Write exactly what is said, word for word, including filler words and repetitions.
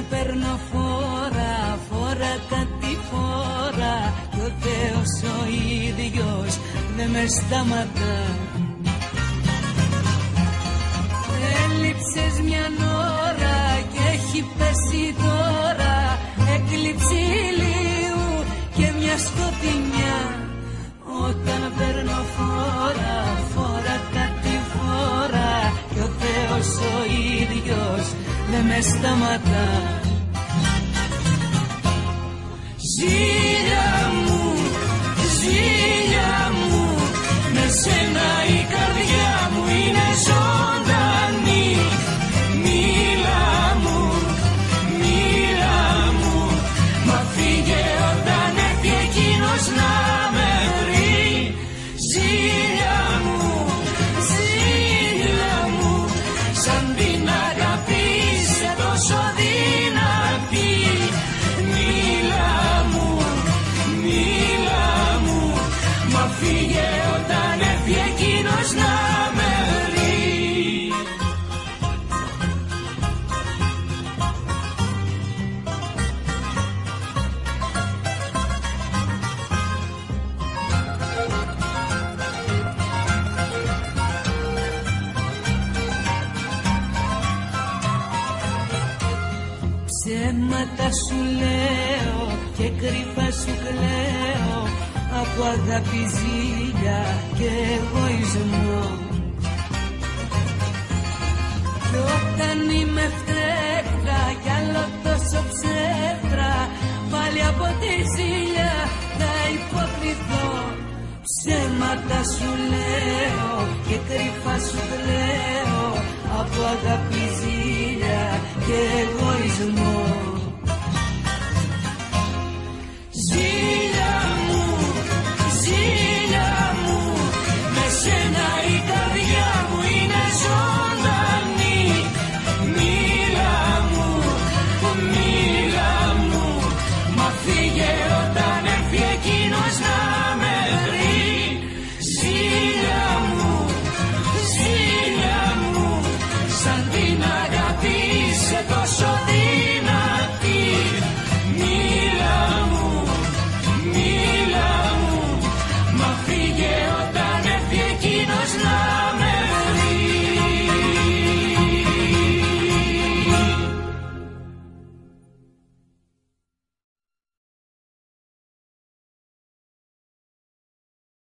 παίρνω φόρα, φόρα κάτι φόρα, κι ο Θεός ο ίδιος δεν με σταματά. Έλειψες μια ώρα και έχει πέσει τώρα έκλειψη ηλίου και μια σκοτεινιά. Όταν παίρνω φόρα, φόρα κάτι φόρα, κι ο Θεός ο ίδιος δεν με σταματά. Ζήλια μου, ζήλια μου, με σένα η καρδιά μου είναι ζωντανή. Μίλα μου, μίλα μου, μα φύγε όταν έρθει εκείνος να με βρει. Ζήλια μου, ζήλια μου, σαν την αγάπη είσαι τόσο δυνατή. Μίλα μου, μίλα μου, μα φύγε όταν έρθει εκείνος να με βρει. Ψέματα σου λέω και κρυφά σου κλαίω από αγάπη, ζήλια και εγωισμό. Κι όταν είμαι φταίχτα κι άλλο τόσο ψεύτρα, πάλι από τη ζήλια θα υποκριθώ. Ψέματα σου λέω και κρυφά σου κλαίω από αγάπη, ζήλια και εγωισμό.